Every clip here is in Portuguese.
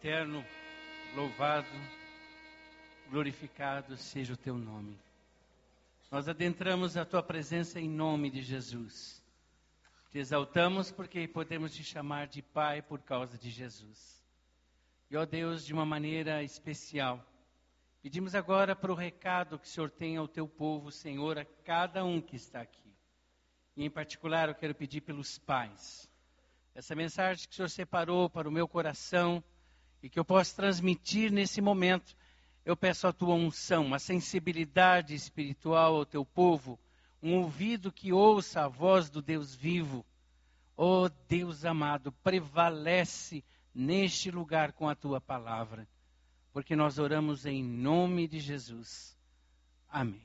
eterno, louvado, glorificado seja o teu nome. Nós adentramos a tua presença em nome de Jesus. Te exaltamos porque podemos te chamar de Pai por causa de Jesus. E, ó Deus, de uma maneira especial, pedimos agora para o recado que o Senhor tem ao teu povo, Senhor, a cada um que está aqui. E em particular eu quero pedir pelos pais. Essa mensagem que o Senhor separou para o meu coração e que eu possa transmitir nesse momento, eu peço a tua unção, uma sensibilidade espiritual ao teu povo, um ouvido que ouça a voz do Deus vivo. Oh Deus amado, prevalece neste lugar com a tua palavra, porque nós oramos em nome de Jesus. Amém.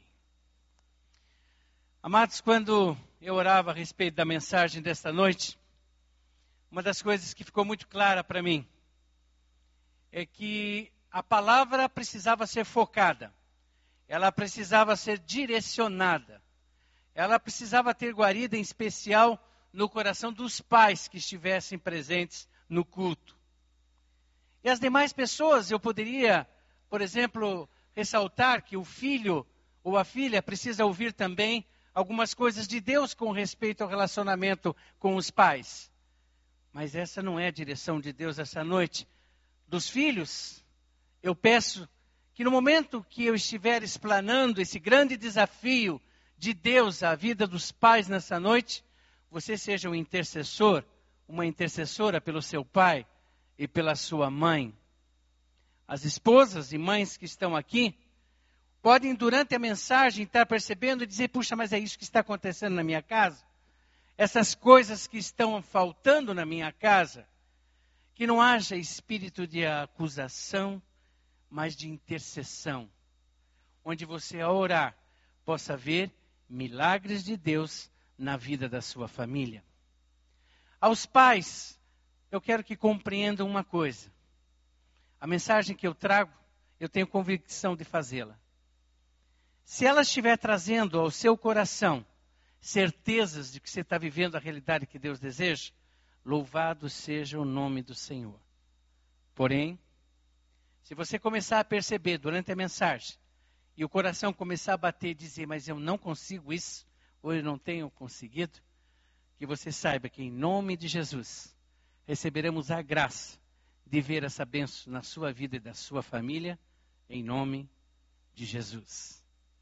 Amados, quando eu orava a respeito da mensagem desta noite, uma das coisas que ficou muito clara para mim é que a palavra precisava ser focada, ela precisava ser direcionada, ela precisava ter guarida em especial no coração dos pais que estivessem presentes no culto. E as demais pessoas, eu poderia, por exemplo, ressaltar que o filho ou a filha precisa ouvir também algumas coisas de Deus com respeito ao relacionamento com os pais. Mas essa não é a direção de Deus essa noite. Dos filhos, eu peço que no momento que eu estiver explanando esse grande desafio de Deus à vida dos pais nessa noite, você seja um intercessor, uma intercessora pelo seu pai e pela sua mãe. As esposas e mães que estão aqui podem, durante a mensagem, estar percebendo e dizer, puxa, mas é isso que está acontecendo na minha casa? Essas coisas que estão faltando na minha casa, que não haja espírito de acusação, mas de intercessão, onde você, ao orar, possa ver milagres de Deus na vida da sua família. Aos pais, eu quero que compreendam uma coisa. A mensagem que eu trago, eu tenho convicção de fazê-la. Se ela estiver trazendo ao seu coração certezas de que você está vivendo a realidade que Deus deseja, louvado seja o nome do Senhor. Porém, se você começar a perceber durante a mensagem, e o coração começar a bater e dizer, mas eu não consigo isso, ou eu não tenho conseguido, que você saiba que em nome de Jesus, receberemos a graça de ver essa bênção na sua vida e da sua família, em nome de Jesus.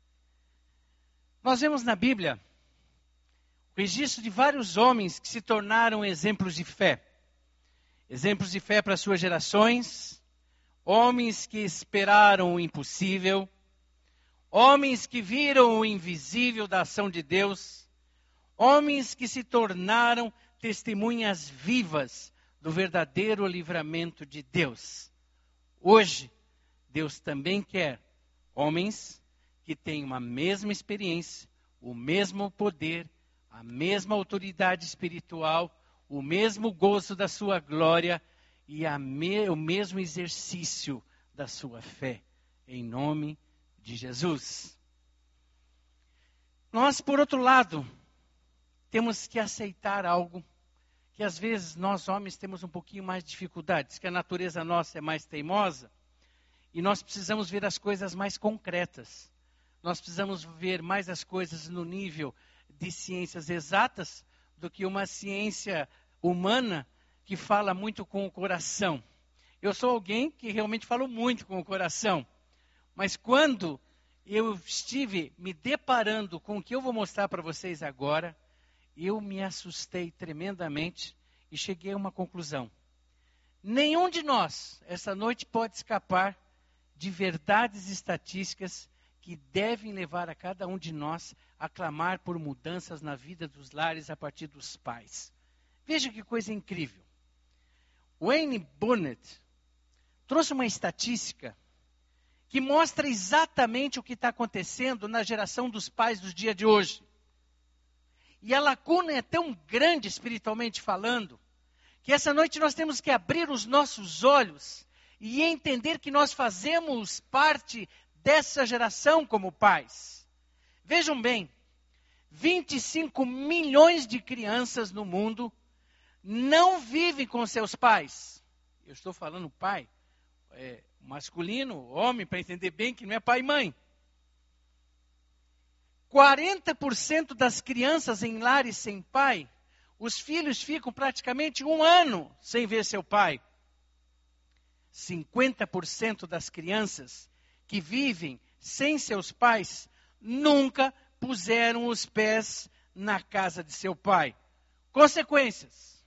Nós vemos na Bíblia o registro de vários homens que se tornaram exemplos de fé. Exemplos de fé para suas gerações, homens que esperaram o impossível, homens que viram o invisível da ação de Deus, homens que se tornaram testemunhas vivas do verdadeiro livramento de Deus. Hoje, Deus também quer homens que tenham a mesma experiência, o mesmo poder, a mesma autoridade espiritual, o mesmo gozo da sua glória e o mesmo exercício da sua fé, em nome de Jesus. Nós, por outro lado, temos que aceitar algo que às vezes nós homens temos um pouquinho mais de dificuldades, que a natureza nossa é mais teimosa, e nós precisamos ver as coisas mais concretas. Nós precisamos ver mais as coisas no nível de ciências exatas do que uma ciência humana que fala muito com o coração. Eu sou alguém que realmente falo muito com o coração, mas quando eu estive me deparando com o que eu vou mostrar para vocês agora, eu me assustei tremendamente e cheguei a uma conclusão. Nenhum de nós, essa noite, pode escapar de verdades estatísticas que devem levar a cada um de nós a clamar por mudanças na vida dos lares a partir dos pais. Veja que coisa incrível. Wayne Bonnet trouxe uma estatística que mostra exatamente o que está acontecendo na geração dos pais dos dias de hoje. E a lacuna é tão grande espiritualmente falando, que essa noite nós temos que abrir os nossos olhos e entender que nós fazemos parte dessa geração como pais. Vejam bem, 25 milhões de crianças no mundo não vivem com seus pais. Eu estou falando pai, masculino, homem, para entender bem que não é pai e mãe. 40% das crianças em lares sem pai, os filhos ficam praticamente 1 ano sem ver seu pai. 50% das crianças que vivem sem seus pais nunca puseram os pés na casa de seu pai. Consequências: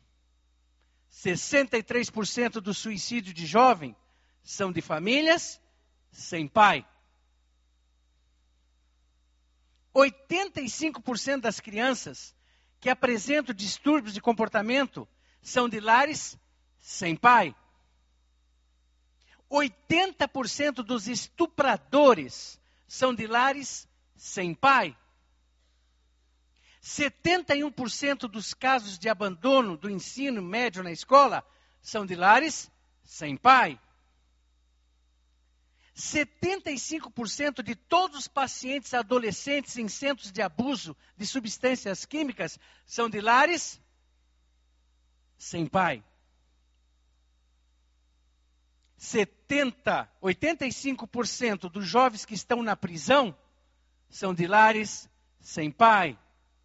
63% do suicídio de jovem são de famílias sem pai. 85% das crianças que apresentam distúrbios de comportamento são de lares sem pai. 80% dos estupradores são de lares sem pai. 71% dos casos de abandono do ensino médio na escola são de lares sem pai. 75% de todos os pacientes adolescentes em centros de abuso de substâncias químicas são de lares sem pai. 85% dos jovens que estão na prisão são de lares sem pai.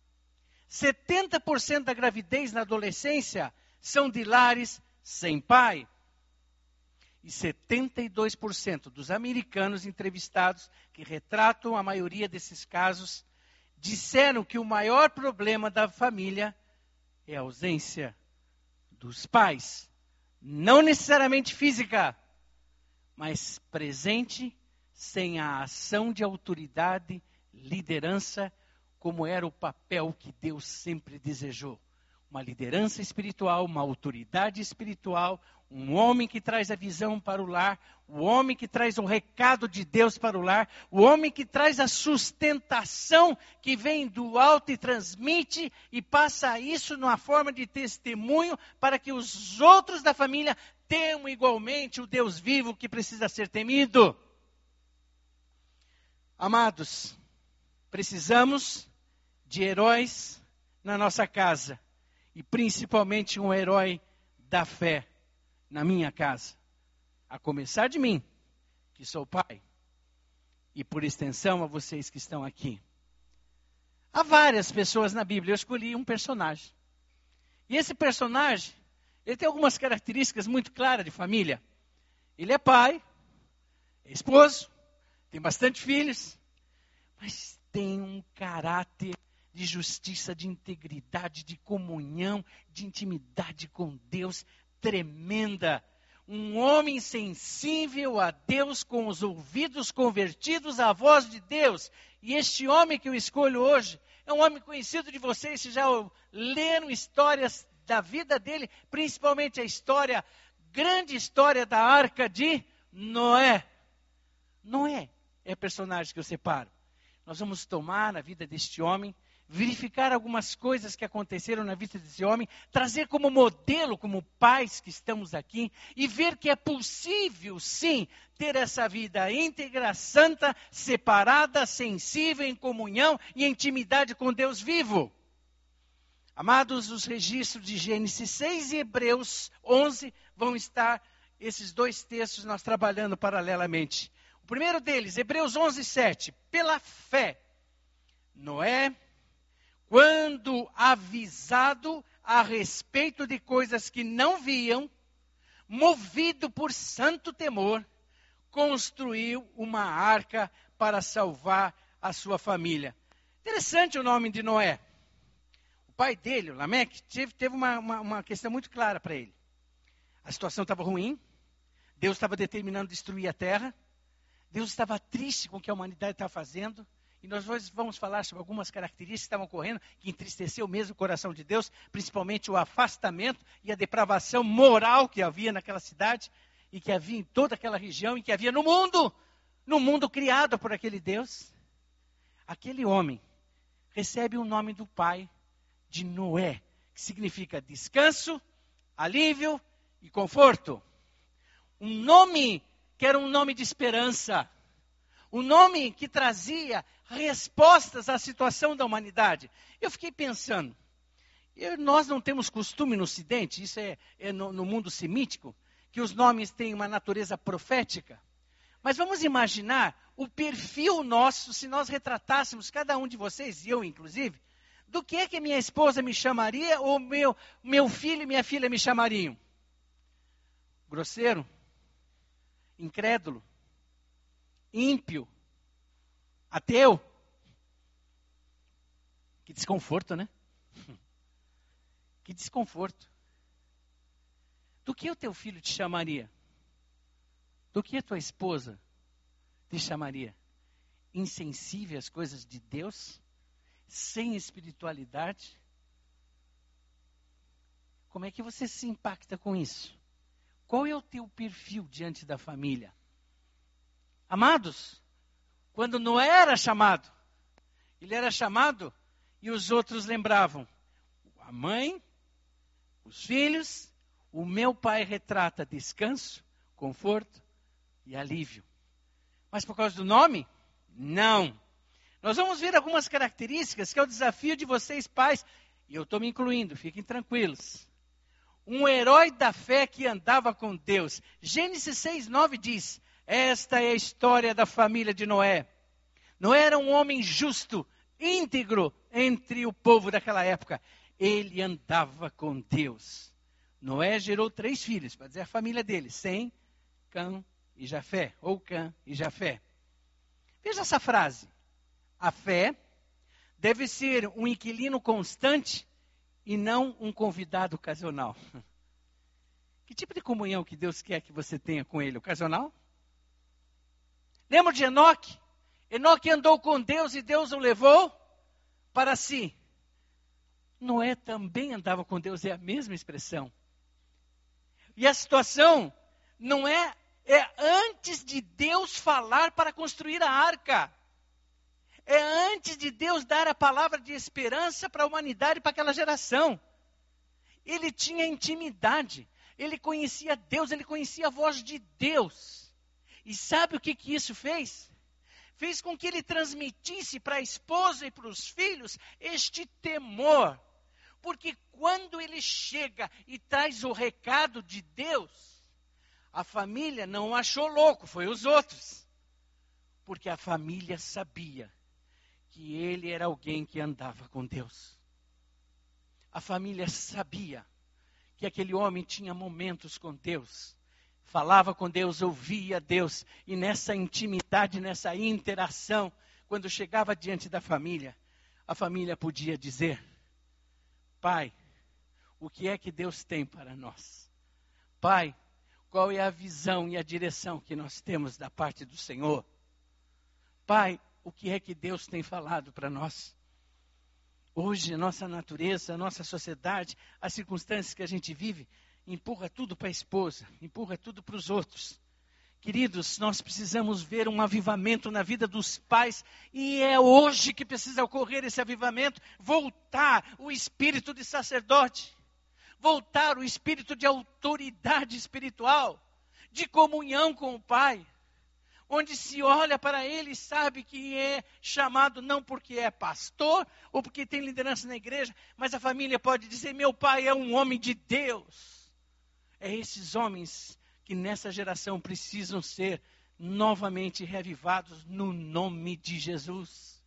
70% da gravidez na adolescência são de lares sem pai. E 72% dos americanos entrevistados, que retratam a maioria desses casos, disseram que o maior problema da família é a ausência dos pais. Não necessariamente física, mas presente, sem a ação de autoridade, liderança, como era o papel que Deus sempre desejou. Uma liderança espiritual, uma autoridade espiritual, um homem que traz a visão para o lar, o homem que traz o recado de Deus para o lar, o homem que traz a sustentação que vem do alto e transmite e passa isso numa forma de testemunho para que os outros da família temam igualmente o Deus vivo que precisa ser temido. Amados, precisamos de heróis na nossa casa. E principalmente um herói da fé na minha casa. A começar de mim, que sou pai. E por extensão a vocês que estão aqui. Há várias pessoas na Bíblia. Eu escolhi um personagem. E esse personagem, ele tem algumas características muito claras de família. Ele é pai, é esposo, tem bastante filhos. Mas tem um caráter de justiça, de integridade, de comunhão, de intimidade com Deus tremenda. Um homem sensível a Deus, com os ouvidos convertidos à voz de Deus. E este homem que eu escolho hoje é um homem conhecido de vocês, se já leram histórias da vida dele, principalmente a história, grande história da Arca de Noé. Noé é o personagem que eu separo. Nós vamos tomar na vida deste homem, verificar algumas coisas que aconteceram na vida desse homem, trazer como modelo, como pais que estamos aqui, e ver que é possível, sim, ter essa vida íntegra, santa, separada, sensível, em comunhão e intimidade com Deus vivo. Amados, os registros de Gênesis 6 e Hebreus 11 vão estar, esses dois textos, nós trabalhando paralelamente. O primeiro deles, Hebreus 11, 7. Pela fé, Noé, quando avisado a respeito de coisas que não viam, movido por santo temor, construiu uma arca para salvar a sua família. Interessante o nome de Noé. O pai dele, o Lameque, teve uma questão muito clara para ele. A situação estava ruim, Deus estava determinando destruir a terra, Deus estava triste com o que a humanidade estava fazendo. E nós hoje vamos falar sobre algumas características que estavam ocorrendo, que entristeceu mesmo o coração de Deus, principalmente o afastamento e a depravação moral que havia naquela cidade, e que havia em toda aquela região, e que havia no mundo criado por aquele Deus. Aquele homem recebe o nome do pai de Noé, que significa descanso, alívio e conforto. Um nome que era um nome de esperança. Um nome que trazia respostas à situação da humanidade. Eu fiquei pensando, nós não temos costume no Ocidente, isso é no mundo semítico, que que os nomes têm uma natureza profética. Mas vamos imaginar o perfil nosso, se nós retratássemos cada um de vocês, e eu inclusive, do que é que minha esposa me chamaria ou meu filho e minha filha me chamariam? Grosseiro? Incrédulo? Ímpio? Ateu? Que desconforto, né? Que desconforto. Do que o teu filho te chamaria? Do que a tua esposa te chamaria? Insensível às coisas de Deus? Sem espiritualidade? Como é que você se impacta com isso? Qual é o teu perfil diante da família? Amados, quando Noé era chamado, ele era chamado e os outros lembravam. A mãe, os filhos, o meu pai retrata descanso, conforto e alívio. Mas por causa do nome? Não. Nós vamos ver algumas características que é o desafio de vocês pais, e eu estou me incluindo, fiquem tranquilos. Um herói da fé que andava com Deus. Gênesis 6:9 diz, esta é a história da família de Noé. Noé era um homem justo, íntegro entre o povo daquela época. Ele andava com Deus. Noé gerou 3 filhos, para dizer a família dele, Sem, Cã e Jafé, ou Cã e Jafé. Veja essa frase. A fé deve ser um inquilino constante e não um convidado ocasional. Que tipo de comunhão que Deus quer que você tenha com Ele? Ocasional? Lembra de Enoque? Enoque andou com Deus e Deus o levou para si. Noé também andava com Deus, é a mesma expressão. E a situação não é antes de Deus falar para construir a arca. É antes de Deus dar a palavra de esperança para a humanidade, para aquela geração. Ele tinha intimidade, ele conhecia Deus, ele conhecia a voz de Deus. E sabe o que isso fez? Fez com que ele transmitisse para a esposa e para os filhos este temor. Porque quando ele chega e traz o recado de Deus, a família não o achou louco, foi os outros. Porque a família sabia que ele era alguém que andava com Deus. A família sabia que aquele homem tinha momentos com Deus. Falava com Deus, ouvia Deus. E nessa intimidade, nessa interação, quando chegava diante da família, a família podia dizer, Pai, o que é que Deus tem para nós? Pai, qual é a visão e a direção que nós temos da parte do Senhor? Pai, o que é que Deus tem falado para nós? Hoje, a nossa natureza, a nossa sociedade, as circunstâncias que a gente vive, empurra tudo para a esposa, empurra tudo para os outros. Queridos, nós precisamos ver um avivamento na vida dos pais, e é hoje que precisa ocorrer esse avivamento, voltar o espírito de sacerdote, voltar o espírito de autoridade espiritual, de comunhão com o Pai, onde se olha para ele e sabe que é chamado não porque é pastor ou porque tem liderança na igreja, mas a família pode dizer, meu pai é um homem de Deus. É esses homens que nessa geração precisam ser novamente reavivados no nome de Jesus.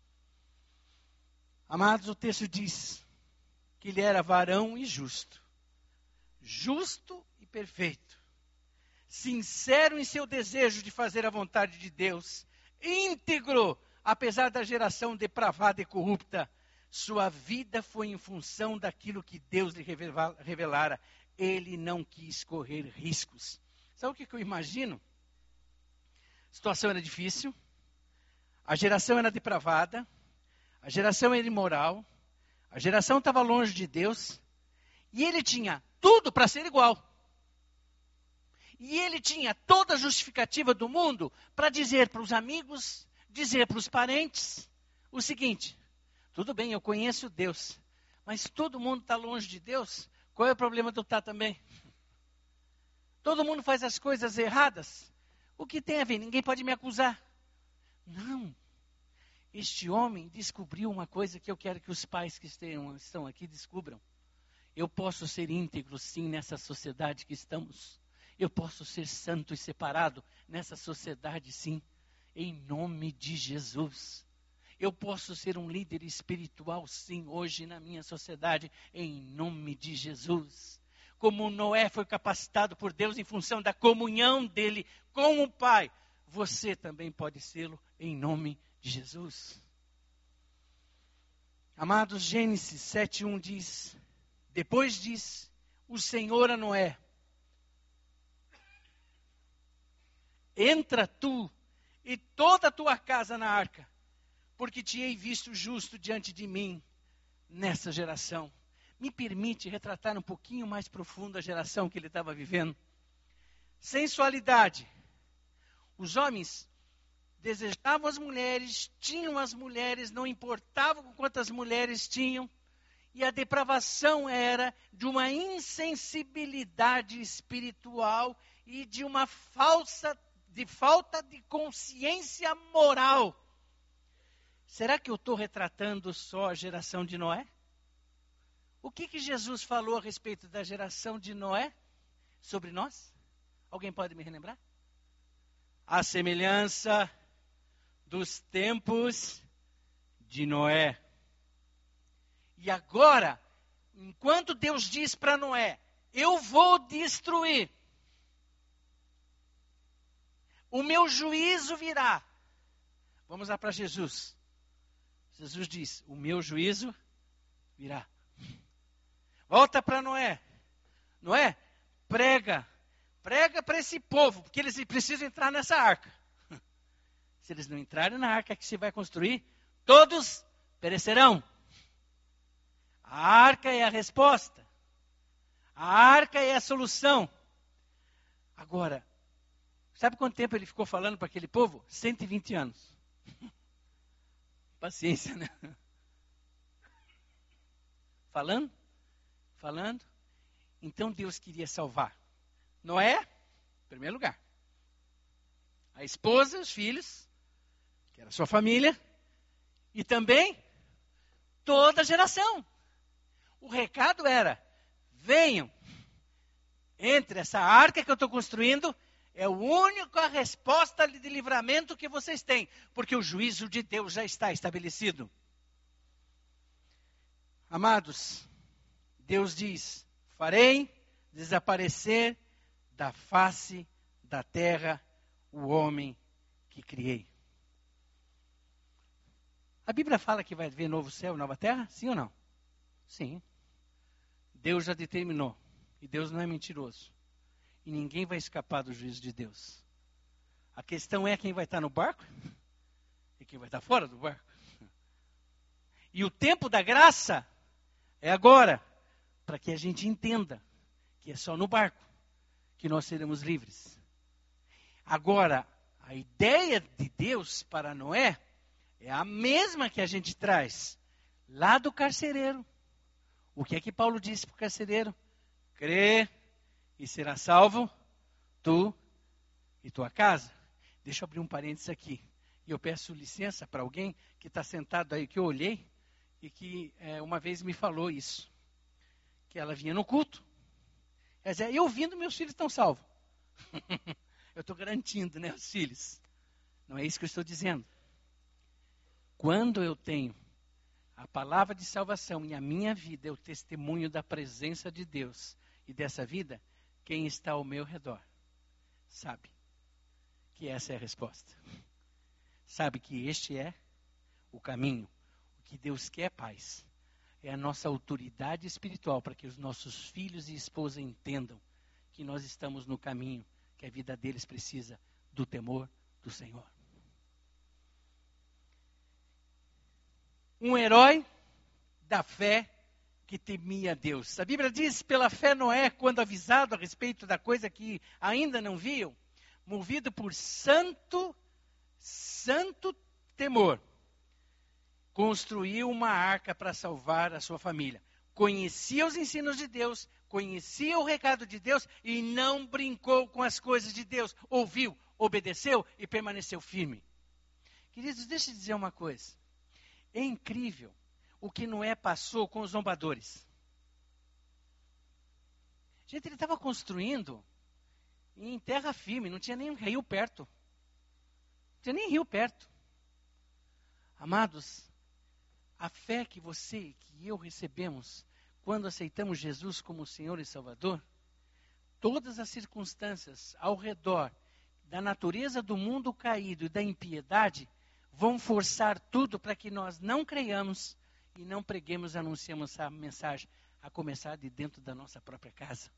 Amados, o texto diz que ele era varão e justo. Justo e perfeito. Sincero em seu desejo de fazer a vontade de Deus, íntegro, apesar da geração depravada e corrupta, sua vida foi em função daquilo que Deus lhe revelara. Ele não quis correr riscos. Sabe o que eu imagino? A situação era difícil, a geração era depravada, a geração era imoral, a geração estava longe de Deus, e ele tinha tudo para ser igual. E ele tinha toda a justificativa do mundo para dizer para os amigos, dizer para os parentes, o seguinte, tudo bem, eu conheço Deus, mas todo mundo está longe de Deus, qual é o problema de eu estar também? Todo mundo faz as coisas erradas, o que tem a ver? Ninguém pode me acusar. Não, este homem descobriu uma coisa que eu quero que os pais que estão aqui descubram. Eu posso ser íntegro sim nessa sociedade que estamos. Eu posso ser santo e separado nessa sociedade, sim, em nome de Jesus. Eu posso ser um líder espiritual, sim, hoje na minha sociedade, em nome de Jesus. Como Noé foi capacitado por Deus em função da comunhão dele com o Pai, você também pode sê-lo em nome de Jesus. Amados, Gênesis 7:1 diz, depois diz o Senhor a Noé, entra tu e toda a tua casa na arca, porque te hei visto justo diante de mim nessa geração. Me permite retratar um pouquinho mais profundo a geração que ele estava vivendo. Sensualidade. Os homens desejavam as mulheres, tinham as mulheres, não importava com quantas mulheres tinham. E a depravação era de uma insensibilidade espiritual e de uma falta de consciência moral. Será que eu estou retratando só a geração de Noé? O que Jesus falou a respeito da geração de Noé sobre nós? Alguém pode me relembrar? A semelhança dos tempos de Noé. E agora, enquanto Deus diz para Noé, eu vou destruir, o meu juízo virá. Vamos lá para Jesus. Jesus diz, o meu juízo virá. Volta para Noé. Noé, prega para esse povo, porque eles precisam entrar nessa arca. Se eles não entrarem na arca que se vai construir, todos perecerão. A arca é a resposta. A arca é a solução. Agora, sabe quanto tempo ele ficou falando para aquele povo? 120 anos. Paciência, né? Falando. Então Deus queria salvar Noé, em primeiro lugar. A esposa, os filhos, que era a sua família. E também toda a geração. O recado era, venham, entre essa arca que eu estou construindo, é a única resposta de livramento que vocês têm, porque o juízo de Deus já está estabelecido. Amados, Deus diz, farei desaparecer da face da terra o homem que criei. A Bíblia fala que vai haver novo céu e nova terra? Sim ou não? Sim. Deus já determinou. E Deus não é mentiroso. E ninguém vai escapar do juízo de Deus. A questão é quem vai estar no barco e quem vai estar fora do barco. E o tempo da graça é agora, para que a gente entenda que é só no barco que nós seremos livres. Agora, a ideia de Deus para Noé é a mesma que a gente traz lá do carcereiro. O que é que Paulo disse para o carcereiro? Crê e será salvo tu e tua casa. Deixa eu abrir um parênteses aqui. E eu peço licença para alguém que está sentado aí, que eu olhei, e que uma vez me falou isso. Que ela vinha no culto. Ela dizia, eu vindo, meus filhos estão salvos. Eu estou garantindo, né, os filhos. Não é isso que eu estou dizendo. Quando eu tenho a palavra de salvação em a minha vida, é o testemunho da presença de Deus. E dessa vida, quem está ao meu redor sabe que essa é a resposta. Sabe que este é o caminho. O que Deus quer é paz. É a nossa autoridade espiritual para que os nossos filhos e esposa entendam que nós estamos no caminho, que a vida deles precisa do temor do Senhor. Um herói da fé que temia Deus. A Bíblia diz, pela fé Noé, quando avisado a respeito da coisa que ainda não viam, movido por santo temor, construiu uma arca para salvar a sua família. Conhecia os ensinos de Deus, conhecia o recado de Deus e não brincou com as coisas de Deus. Ouviu, obedeceu e permaneceu firme. Queridos, deixa eu dizer uma coisa. É incrível o que Noé passou com os zombadores. Gente, ele estava construindo em terra firme, não tinha nem rio perto. Não tinha nem rio perto. Amados, a fé que você e que eu recebemos quando aceitamos Jesus como Senhor e Salvador, todas as circunstâncias ao redor da natureza do mundo caído e da impiedade vão forçar tudo para que nós não creiamos e não preguemos, anunciemos essa mensagem, a começar de dentro da nossa própria casa.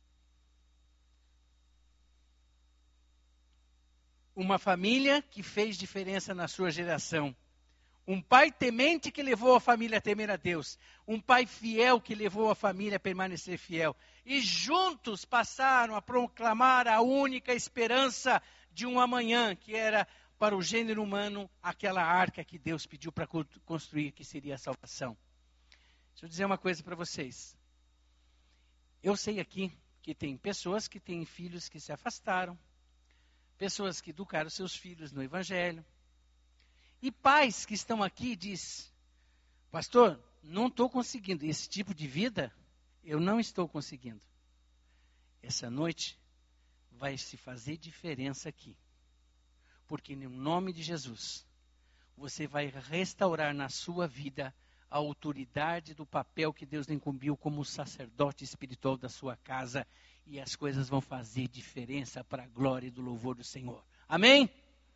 Uma família que fez diferença na sua geração. Um pai temente que levou a família a temer a Deus. Um pai fiel que levou a família a permanecer fiel. E juntos passaram a proclamar a única esperança de um amanhã, que era para o gênero humano aquela arca que Deus pediu para construir, que seria a salvação. Deixa eu dizer uma coisa para vocês. Eu sei aqui que tem pessoas que têm filhos que se afastaram, pessoas que educaram seus filhos no Evangelho, e pais que estão aqui e dizem, pastor, não estou conseguindo, esse tipo de vida, eu não estou conseguindo. Essa noite vai se fazer diferença aqui. Porque no nome de Jesus, você vai restaurar na sua vida a autoridade do papel que Deus lhe incumbiu como sacerdote espiritual da sua casa. E as coisas vão fazer diferença para a glória e do louvor do Senhor. Amém?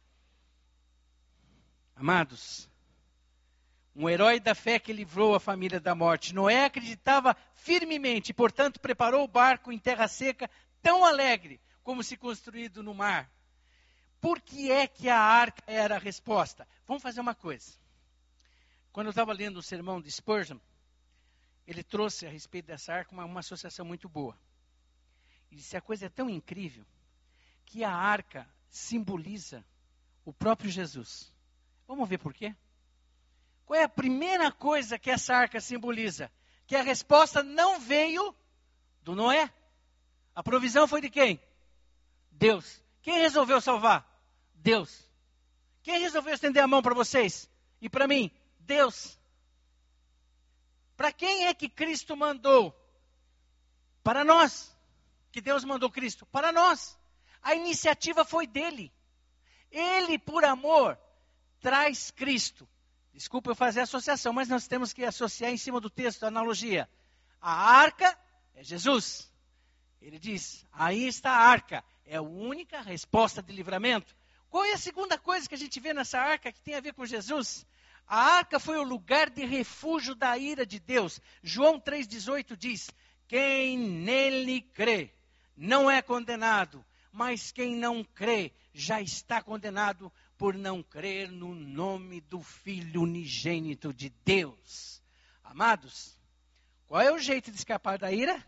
Amados, um herói da fé que livrou a família da morte. Noé acreditava firmemente, portanto preparou o barco em terra seca, tão alegre como se construído no mar. Por que é que a arca era a resposta? Vamos fazer uma coisa. Quando eu estava lendo o sermão de Spurgeon, ele trouxe a respeito dessa arca uma associação muito boa. E disse, a coisa é tão incrível que a arca simboliza o próprio Jesus. Vamos ver por quê? Qual é a primeira coisa que essa arca simboliza? Que a resposta não veio do Noé. A provisão foi de quem? Deus. Quem resolveu salvar? Deus. Quem resolveu estender a mão para vocês? E para mim? Deus. Para quem é que Cristo mandou? Para nós. Que Deus mandou Cristo? Para nós. A iniciativa foi dele. Ele, por amor, traz Cristo. Desculpa eu fazer a associação, mas nós temos que associar em cima do texto, a analogia. A arca é Jesus. Ele diz, aí está a arca. É a única resposta de livramento. Qual é a segunda coisa que a gente vê nessa arca que tem a ver com Jesus? A arca foi o lugar de refúgio da ira de Deus. João 3,18 diz, quem nele crê não é condenado, mas quem não crê já está condenado por não crer no nome do Filho unigênito de Deus. Amados, qual é o jeito de escapar da ira?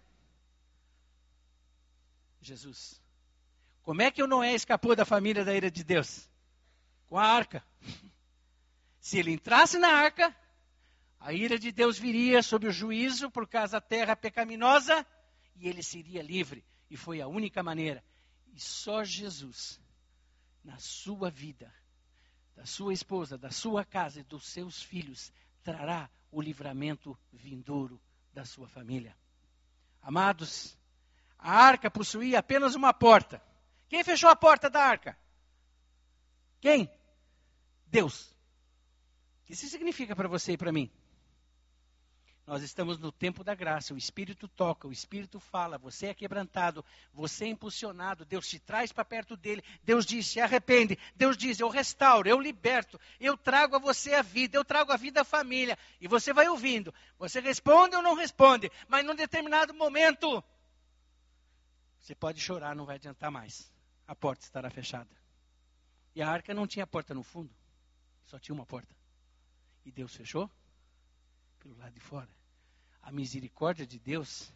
Jesus. Como é que o Noé escapou da família da ira de Deus? Com a arca. Se ele entrasse na arca, a ira de Deus viria sob o juízo por causa da terra pecaminosa e ele seria livre. E foi a única maneira. E só Jesus, na sua vida, da sua esposa, da sua casa e dos seus filhos, trará o livramento vindouro da sua família. Amados, a arca possuía apenas uma porta. Quem fechou a porta da arca? Quem? Deus. O que isso significa para você e para mim? Nós estamos no tempo da graça, o Espírito toca, o Espírito fala, você é quebrantado, você é impulsionado, Deus te traz para perto dele, Deus diz, se arrepende, Deus diz, eu restauro, eu liberto, eu trago a você a vida, eu trago a vida à família, e você vai ouvindo, você responde ou não responde, mas num determinado momento, você pode chorar, não vai adiantar mais, a porta estará fechada. E a arca não tinha porta no fundo, só tinha uma porta. E Deus fechou pelo lado de fora. A misericórdia de Deus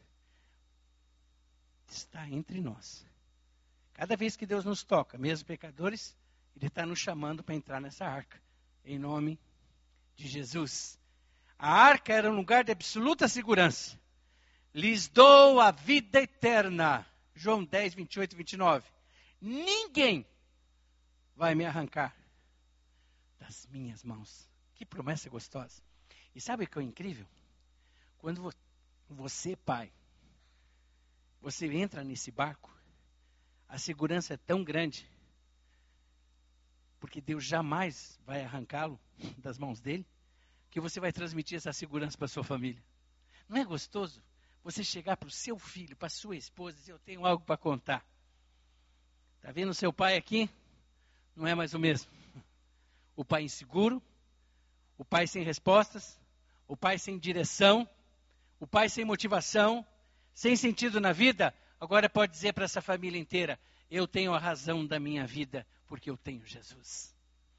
está entre nós. Cada vez que Deus nos toca, mesmo pecadores, Ele está nos chamando para entrar nessa arca. Em nome de Jesus. A arca era um lugar de absoluta segurança. Lhes dou a vida eterna. João 10, 28 e 29. Ninguém vai me arrancar das minhas mãos. Que promessa gostosa. E sabe o que é incrível? Quando você, pai, você entra nesse barco, a segurança é tão grande, porque Deus jamais vai arrancá-lo das mãos dele, que você vai transmitir essa segurança para a sua família. Não é gostoso você chegar para o seu filho, para a sua esposa, e dizer, eu tenho algo para contar. Está vendo o seu pai aqui? Não é mais o mesmo. O pai inseguro, o pai sem respostas, o pai sem direção, o pai sem motivação, sem sentido na vida, agora pode dizer para essa família inteira, eu tenho a razão da minha vida, porque eu tenho Jesus.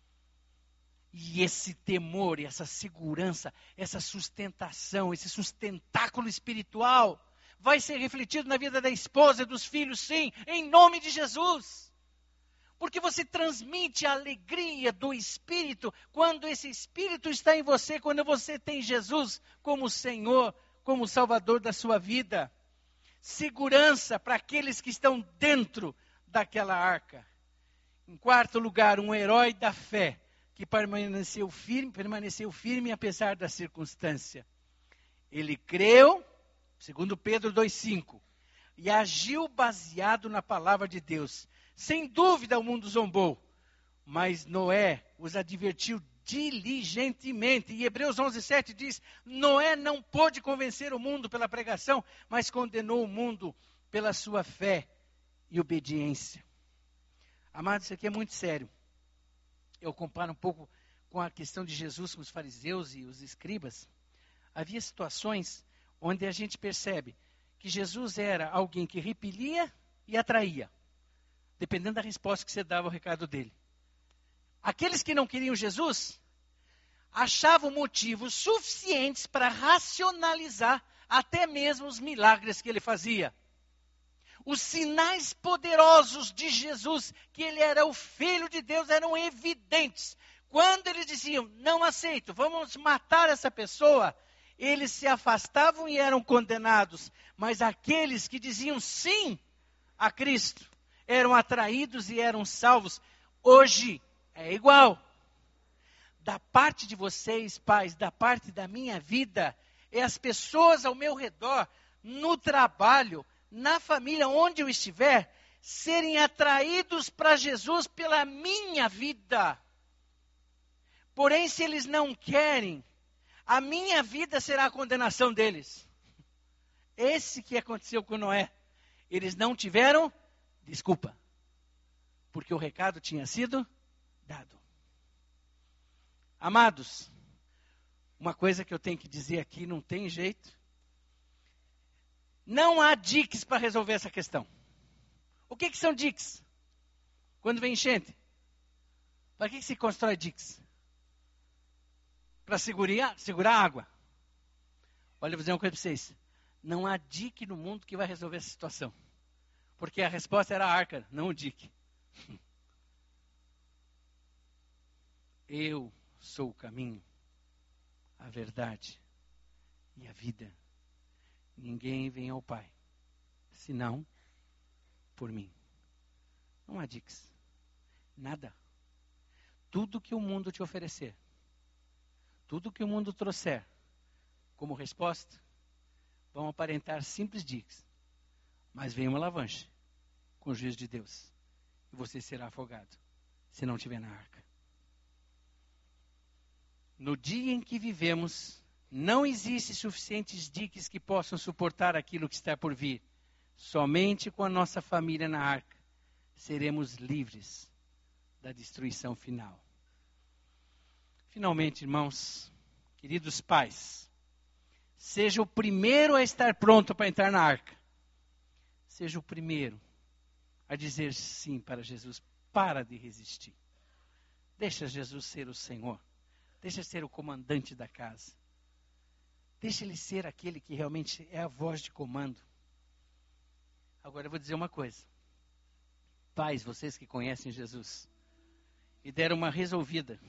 E esse temor, essa segurança, essa sustentação, esse sustentáculo espiritual, vai ser refletido na vida da esposa e dos filhos, sim, em nome de Jesus. Porque você transmite a alegria do Espírito, quando esse Espírito está em você, quando você tem Jesus como Senhor, como Salvador da sua vida. Segurança para aqueles que estão dentro daquela arca. Em quarto lugar, um herói da fé, que permaneceu firme apesar da circunstância. Ele creu, segundo Pedro 2,5, e agiu baseado na palavra de Deus. Sem dúvida o mundo zombou, mas Noé os advertiu diligentemente. E Hebreus 11,7 diz, Noé não pôde convencer o mundo pela pregação, mas condenou o mundo pela sua fé e obediência. Amados, isso aqui é muito sério. Eu comparo um pouco com a questão de Jesus com os fariseus e os escribas. Havia situações onde a gente percebe que Jesus era alguém que repelia e atraía, dependendo da resposta que você dava ao recado dele. Aqueles que não queriam Jesus, achavam motivos suficientes para racionalizar até mesmo os milagres que ele fazia. Os sinais poderosos de Jesus, que ele era o Filho de Deus, eram evidentes. Quando eles diziam, não aceito, vamos matar essa pessoa, eles se afastavam e eram condenados. Mas aqueles que diziam sim a Cristo, eram atraídos e eram salvos. Hoje é igual. Da parte de vocês, pais, da parte da minha vida, é as pessoas ao meu redor, no trabalho, na família, onde eu estiver, serem atraídos para Jesus pela minha vida. Porém, se eles não querem, a minha vida será a condenação deles. Esse que aconteceu com Noé. Eles não tiveram desculpa, porque o recado tinha sido dado. Amados, uma coisa que eu tenho que dizer aqui, não tem jeito. Não há diques para resolver essa questão. O que são diques? Quando vem enchente. Para que se constrói diques? Para segurar a água. Olha, eu vou dizer uma coisa para vocês. Não há dique no mundo que vai resolver essa situação. Porque a resposta era a arca, não o dique. Eu sou o caminho, a verdade e a vida. Ninguém vem ao Pai, senão por mim. Não há diques. Nada. Tudo que o mundo te oferecer, tudo que o mundo trouxer como resposta, vão aparentar simples diques. Mas vem uma alavanche com o juízo de Deus. E você será afogado, se não estiver na arca. No dia em que vivemos, não existe suficientes diques que possam suportar aquilo que está por vir. Somente com a nossa família na arca seremos livres da destruição final. Finalmente, irmãos, queridos pais, seja o primeiro a estar pronto para entrar na arca. Seja o primeiro a dizer sim para Jesus. Para de resistir. Deixa Jesus ser o Senhor. Deixa ser o comandante da casa. Deixa ele ser aquele que realmente é a voz de comando. Agora eu vou dizer uma coisa. Pais, vocês que conhecem Jesus e deram uma resolvida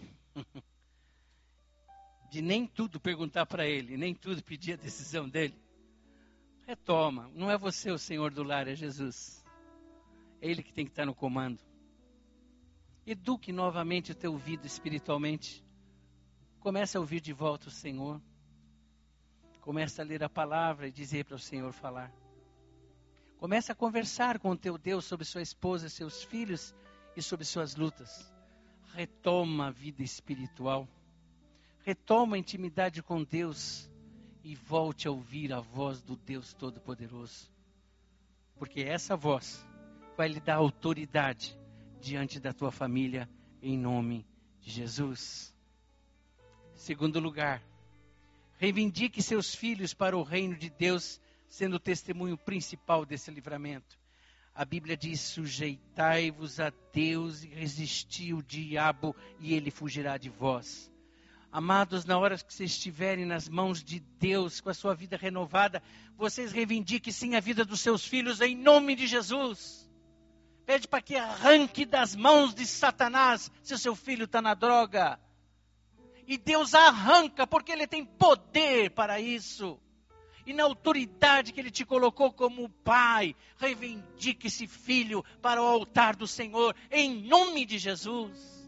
de nem tudo perguntar para ele, nem tudo pedir a decisão dele. Retoma. Não é você o Senhor do lar, é Jesus. É Ele que tem que estar no comando. Eduque novamente o teu ouvido espiritualmente. Comece a ouvir de volta o Senhor. Comece a ler a palavra e dizer para o Senhor falar. Começa a conversar com o teu Deus sobre sua esposa, seus filhos e sobre suas lutas. Retoma a vida espiritual. Retoma a intimidade com Deus e volte a ouvir a voz do Deus Todo-Poderoso. Porque essa voz vai lhe dar autoridade diante da tua família, em nome de Jesus. Segundo lugar, reivindique seus filhos para o reino de Deus, sendo o testemunho principal desse livramento. A Bíblia diz: sujeitai-vos a Deus e resisti o diabo, e ele fugirá de vós. Amados, na hora que vocês estiverem nas mãos de Deus, com a sua vida renovada, vocês reivindiquem sim a vida dos seus filhos, em nome de Jesus. Pede para que arranque das mãos de Satanás, se o seu filho está na droga. E Deus arranca, porque Ele tem poder para isso. E na autoridade que Ele te colocou como pai, reivindique esse filho para o altar do Senhor, em nome de Jesus.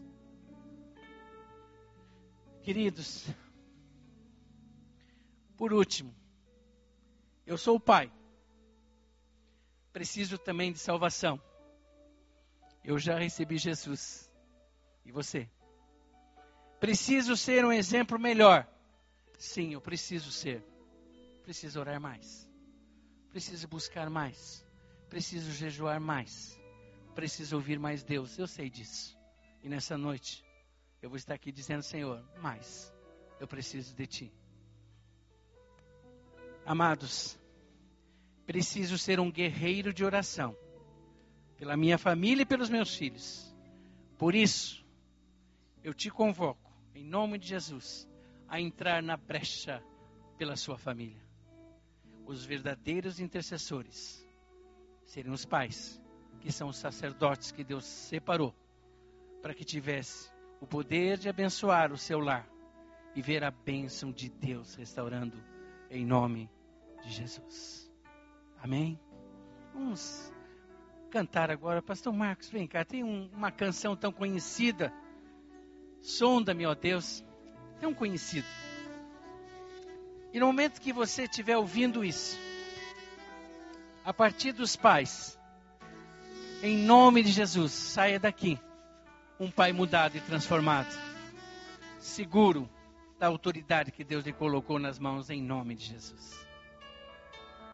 Queridos, por último, eu sou o pai. Preciso também de salvação. Eu já recebi Jesus. E você? Preciso ser um exemplo melhor. Sim, eu preciso ser. Preciso orar mais. Preciso buscar mais. Preciso jejuar mais. Preciso ouvir mais Deus. Eu sei disso. E nessa noite, eu vou estar aqui dizendo: Senhor, mais eu preciso de Ti. Amados, preciso ser um guerreiro de oração. Pela minha família e pelos meus filhos. Por isso, eu te convoco, em nome de Jesus, a entrar na brecha pela sua família. Os verdadeiros intercessores seriam os pais, que são os sacerdotes que Deus separou, para que tivesse o poder de abençoar o seu lar e ver a bênção de Deus restaurando, em nome de Jesus. Amém? Vamos cantar agora. Pastor Marcos, vem cá, tem uma canção tão conhecida. Sonda-me, ó Deus, tão conhecido. E no momento que você estiver ouvindo isso, a partir dos pais, em nome de Jesus, saia daqui um pai mudado e transformado, seguro da autoridade que Deus lhe colocou nas mãos, em nome de Jesus.